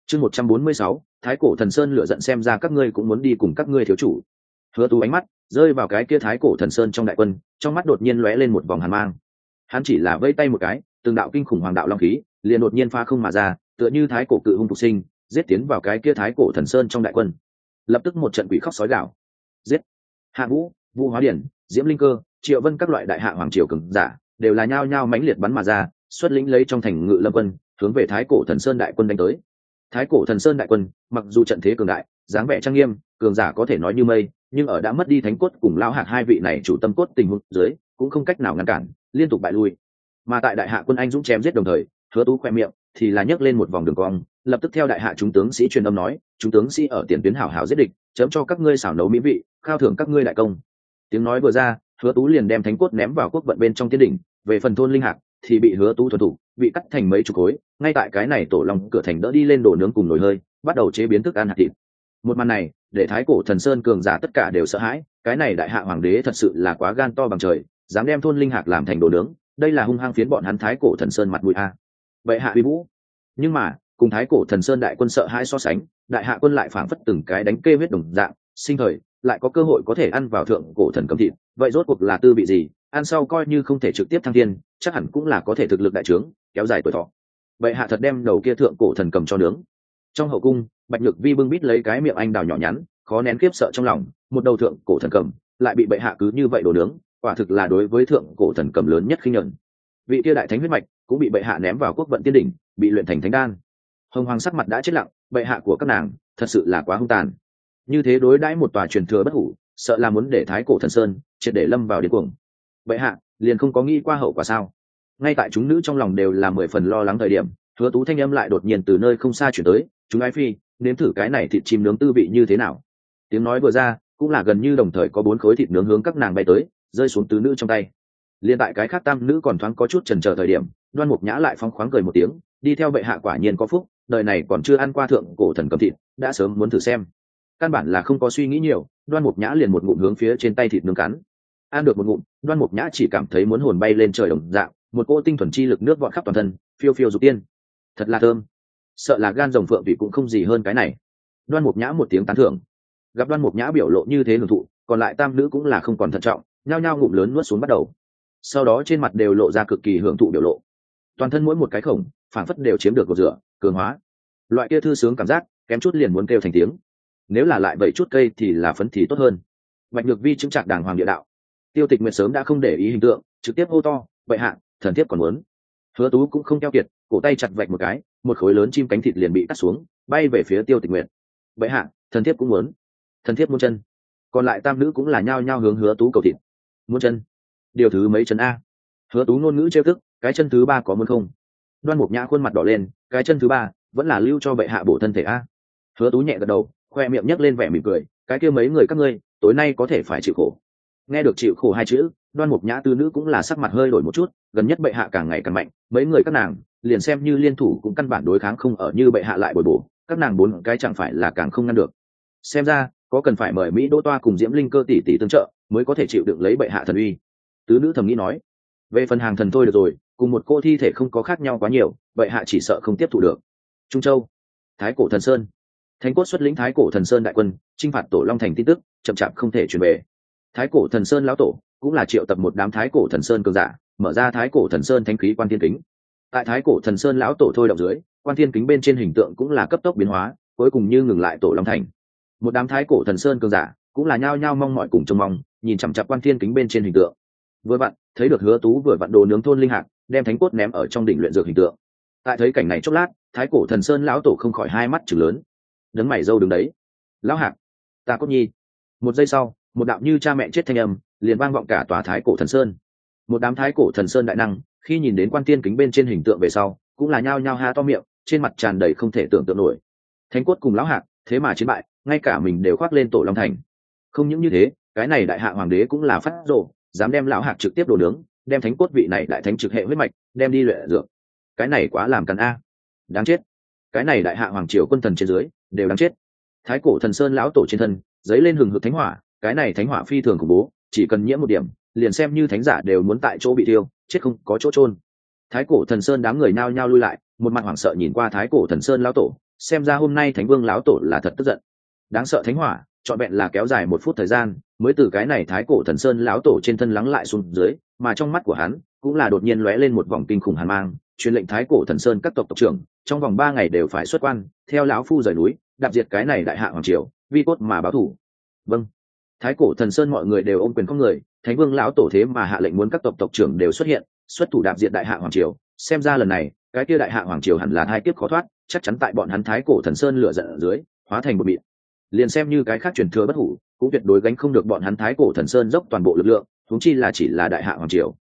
Chương 146, Thái Cổ Thần Sơn lửa giận, xem ra các ngươi cũng muốn đi cùng các ngươi thiếu chủ. Hứa Tú ánh mắt rơi vào cái kia Thái Cổ Thần Sơn trong đại quân, trong mắt đột nhiên lóe lên một vòng hàn mang. Hắn chỉ là vẫy tay một cái, từng đạo kinh khủng hoàng đạo long khí liền đột nhiên pha không mà ra, tựa như thái cổ cự hung phục sinh, giết tiến vào cái kia Thái Cổ Thần Sơn trong đại quân. Lập tức một trận quỷ khóc sói gào. Giết! Hạ Vũ, Vu Hóa Điển, Diễm Linh Cơ, Triệu Vân các loại đại hạ hoàng triều cường giả đều là nhao nhao mãnh liệt bắn mà ra, xuất lĩnh lấy trong thành Ngự Lâm quân, hướng về Thái Cổ Thần Sơn đại quân đánh tới. Thái Cổ Thần Sơn đại quân mặc dù trận thế cường đại, dáng vẻ trang nghiêm, cường giả có thể nói như mây, nhưng ở đã mất đi thánh cốt cùng lão hạc hai vị này chủ tâm cốt tình huống dưới, cũng không cách nào ngăn cản, liên tục bại lui. Mà tại đại hạ quân anh dũng chém giết đồng thời, Hứa Tú khoe miệng thì là nhấc lên một vòng đường cong, lập tức theo đại hạ chúng tướng sĩ truyền âm nói, chúng tướng sĩ ở tiền tuyến hảo hảo giết địch, chấm cho các ngươi xảo nấu mỹ vị, khao thưởng các ngươi đại công. Tiếng nói vừa ra, Hứa Tú liền đem thánh cốt ném vào quốc vận bên trong tiên đỉnh, về phần thôn linh hạc thì bị Hứa Tú thuần thủ, bị cắt thành mấy chục khối, ngay tại cái này tổ long cửa thành đỡ đi lên đồ nướng cùng nồi hơi, bắt đầu chế biến thức ăn hạt thịt. Một màn này để Thái Cổ Thần Sơn cường giả tất cả đều sợ hãi, cái này đại hạ hoàng đế thật sự là quá gan to bằng trời, dám đem thôn linh hạc làm thành đồ nướng, đây là hung hăng phiến bọn hắn Thái Cổ Thần Sơn mặt mũi a. Vậy hạ uy vũ. Nhưng mà cùng Thái Cổ Thần Sơn đại quân sợ hãi so sánh, đại hạ quân lại phảng phất từng cái đánh kê huyết đồng dạng, sinh thời lại có cơ hội có thể ăn vào thượng cổ thần cầm thịt, vậy rốt cuộc là tư vị gì? Ăn sau coi như không thể trực tiếp thăng thiên, chắc hẳn cũng là có thể thực lực đại trướng, kéo dài tuổi thọ. Vậy hạ thật đem đầu kia thượng cổ thần cầm cho nướng. Trong hậu cung, Bạch Nhược Vi bưng bít lấy cái miệng anh đào nhỏ nhắn, khó nén khiếp sợ trong lòng, một đầu thượng cổ thần cầm lại bị bệ hạ cứ như vậy đổ nướng, quả thực là đối với thượng cổ thần cầm lớn nhất khinh nhẫn. Vị kia đại thánh huyết mạch cũng bị bệ hạ ném vào quốc vận tiên đỉnh, bị luyện thành thánh đan. Hồng Hoàng sắc mặt đã chết lặng, bệ hạ của các nàng thật sự là quá hung tàn. Như thế đối đãi một tòa truyền thừa bất hủ, sợ là muốn để Thái Cổ Thần Sơn triệt để lâm vào điên cuồng. Bệ hạ liền không có nghĩ qua hậu quả sao? Ngay tại chúng nữ trong lòng đều là 10 phần lo lắng thời điểm, Hứa Tú thanh âm lại đột nhiên từ nơi không xa chuyển tới, "Chúng ái phi, nếm thử cái này thịt chim nướng tư vị như thế nào?" Tiếng nói vừa ra, cũng là gần như đồng thời có 4 khối thịt nướng hướng các nàng bay tới, rơi xuống tứ nữ trong tay. Liên tại cái khác tam nữ còn thoáng có chút chần chờ thời điểm, Đoan Mục Nhã lại phóng khoáng cười một tiếng, đi theo bệ hạ quả nhiên có phúc, đời này còn chưa ăn qua thượng cổ thần cầm thịt, đã sớm muốn thử xem. Căn bản là không có suy nghĩ nhiều, Đoan Mục Nhã liền một ngụm hướng phía trên tay thịt nướng cắn. Ăn được một ngụm, Đoan Mục Nhã chỉ cảm thấy muốn hồn bay lên trời đồng dạng, một cỗ tinh thuần chi lực nước vọt khắp toàn thân, phiêu phiêu dục tiên. Thật là thơm. Sợ là gan rồng phượng vị cũng không gì hơn cái này. Đoan Mục Nhã một tiếng tán thưởng. Gặp Đoan Mục Nhã biểu lộ như thế hưởng thụ, còn lại tam nữ cũng là không còn thận trọng, nhao nhao ngụm lớn nuốt xuống bắt đầu. Sau đó trên mặt đều lộ ra cực kỳ hưởng thụ biểu lộ. Toàn thân mỗi một cái khổng, phản phất đều chiếm được cột rửa, cường hóa. Loại kia thư sướng cảm giác, kém chút liền muốn kêu thành tiếng. Nếu là lại vậy chút cây thì là phấn thì tốt hơn. Bạch Nhược Vi chứng trạc đàng hoàng địa đạo. Tiêu Tịch Nguyệt sớm đã không để ý hình tượng, trực tiếp hô to, "Bệ hạ, thần thiếp còn muốn." Hứa Tú cũng không keo kiệt, cổ tay chặt vạch một cái, một khối lớn chim cánh thịt liền bị cắt xuống, bay về phía Tiêu Tịch Nguyệt. "Bệ hạ, thần thiếp cũng muốn." Thần thiếp muốn chân. Còn lại tam nữ cũng là nhao nhao hướng Hứa Tú cầu thịt. "Muốn chân? Điều thứ mấy chân a?" Hứa Tú ngôn ngữ trêu tức, "Cái chân thứ 3 có muốn không?" Đoan Mục Nhã khuôn mặt đỏ lên, "Cái chân thứ 3 vẫn là lưu cho bệ hạ bổ thân thể a." Hứa Tú nhẹ gật đầu, khoe miệng nhếch lên vẻ mỉm cười, "Cái kia mấy người các ngươi tối nay có thể phải chịu khổ." Nghe được chịu khổ hai chữ, Đoan Mục Nhã tư nữ cũng là sắc mặt hơi đổi một chút, gần nhất bệ hạ càng ngày càng mạnh, mấy người các nàng liền xem như liên thủ cũng căn bản đối kháng không ở, như bệ hạ lại bồi bổ, các nàng 4 cái chẳng phải là càng không ngăn được. Xem ra có cần phải mời Mỹ Đỗ Toa cùng Diễm Linh Cơ tỷ tỷ tương trợ mới có thể chịu đựng lấy bệ hạ thần uy. Tứ nữ thầm nghĩ nói. Về phần hàng thần thôi được rồi, cùng một cô thi thể không có khác nhau quá nhiều, bệ hạ chỉ sợ không tiếp thụ được. Trung Châu, Thái Cổ Thần Sơn. Thánh cốt xuất lĩnh Thái Cổ Thần Sơn đại quân chinh phạt Tổ Long thành tin tức chậm chạp không thể truyền về. Thái Cổ Thần Sơn lão tổ cũng là triệu tập một đám Thái Cổ Thần Sơn cường giả, mở ra Thái Cổ Thần Sơn thánh khí quan thiên kính. Tại Thái Cổ Thần Sơn lão tổ thôi động dưới, quan thiên kính bên trên hình tượng cũng là cấp tốc biến hóa, cuối cùng như ngừng lại Tổ Long thành. Một đám Thái Cổ Thần Sơn cường giả cũng là nhao nhao mong mỏi cùng trông mong, nhìn chằm chằm quan thiên kính bên trên hình tượng. Vừa vặn thấy được Hứa Tú vừa vặn đồ nướng thôn linh hạc, đem thánh cốt ném ở trong đỉnh luyện dược hình tượng. Tại thấy cảnh này chốc lát, Thái Cổ Thần Sơn lão tổ không khỏi hai mắt trừng lớn, đấng mày râu đứng đấy. "Lão hạc, ta cốt nhi." Một giây sau, một đạo như cha mẹ chết thanh âm liền vang vọng cả tòa Thái Cổ Thần Sơn. Một đám Thái Cổ Thần Sơn đại năng khi nhìn đến quan tiên kính bên trên hình tượng về sau, cũng là nhao nhao há to miệng, trên mặt tràn đầy không thể tưởng tượng nổi. Thánh cốt cùng lão hạc thế mà chiến bại, ngay cả mình đều khoác lên Tổ Long thành. Không những như thế, cái này đại hạ hoàng đế cũng là phát rồ, dám đem lão hạc trực tiếp đồ nướng, đem thánh cốt vị này đại thánh trực hệ huyết mạch đem đi luyện dược. Cái này quá làm càn a. Đáng chết. Cái này đại hạ hoàng triều quân thần trên dưới đều đáng chết. Thái Cổ Thần Sơn lão tổ trên thân giấy lên hừng hực thánh hỏa, cái này thánh hỏa phi thường khủng bố, chỉ cần nhiễm một điểm liền xem như thánh giả đều muốn tại chỗ bị tiêu, chết không có chỗ chôn. Thái Cổ Thần Sơn đám người nao nhao lui lại, một mặt hoảng sợ nhìn qua Thái Cổ Thần Sơn lão tổ, xem ra hôm nay thánh vương lão tổ là thật tức giận. Đáng sợ thánh hỏa trọn vẹn là kéo dài 1 phút thời gian mới từ cái này thái cổ thần sơn lão tổ trên thân lắng lại xuống dưới, mà trong mắt của hắn cũng là đột nhiên lóe lên một vòng kinh khủng hàn mang, truyền lệnh thái cổ thần sơn các tộc tộc trưởng trong vòng 3 ngày đều phải xuất quan, theo lão phu rời núi đạp diệt cái này đại hạ hoàng triều, vi cốt mà báo thù. Vâng. Thái cổ thần sơn mọi người đều ôm quyền không người, thánh vương lão tổ thế mà hạ lệnh muốn các tộc tộc trưởng đều xuất hiện, xuất thủ đạp diệt đại hạ hoàng triều, xem ra lần này cái kia đại hạ hoàng triều hẳn là hai kiếp khó thoát, chắc chắn tại bọn hắn thái cổ thần sơn lửa giận ở dưới hóa thành một mịn. Liền xem như cái khác truyền thừa bất hủ cũng tuyệt đối gánh không được bọn hắn thái cổ thần sơn dốc toàn bộ lực lượng, huống chi là chỉ là đại hạ hoàng triều.